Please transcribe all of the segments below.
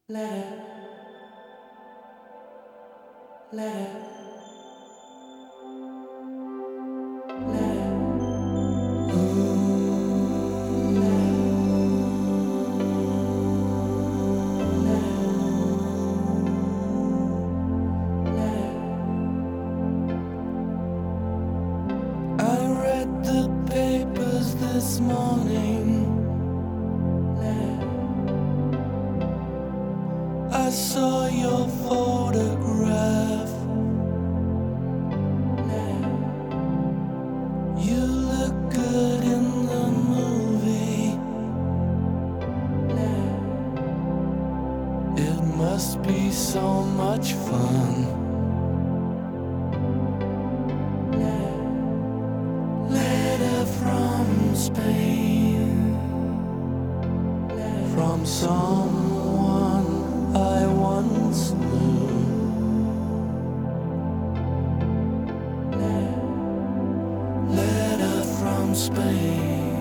Letter, letter, letter. I read the papers this morning. I saw your photograph. You look good in the movie. It must be so much fun. Letter from Spain, from someone I once knew. Letter from Spain.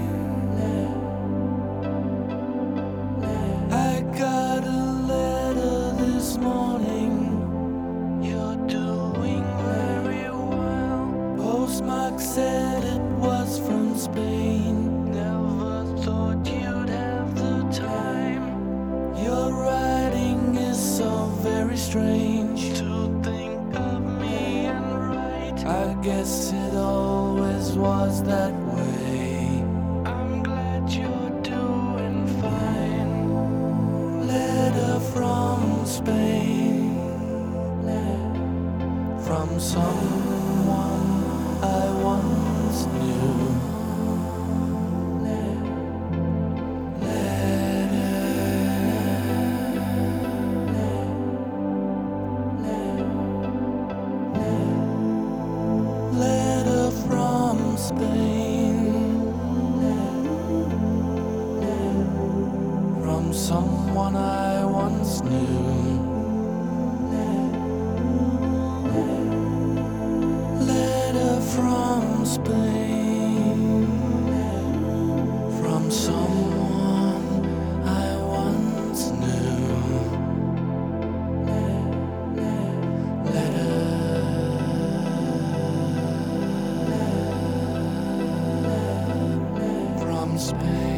I got a letter this morning. You're doing very well. Postmark said it was from Spain. Never thought you'd have the time. Your writing is so very strange. To think of me and write, I guess it always was that way. I'm glad you're doing fine. Letter from Spain, from someone I once knew. Letter from Spain, from someone I once knew. Letter from Spain, from someone I once knew. Letter from Spain.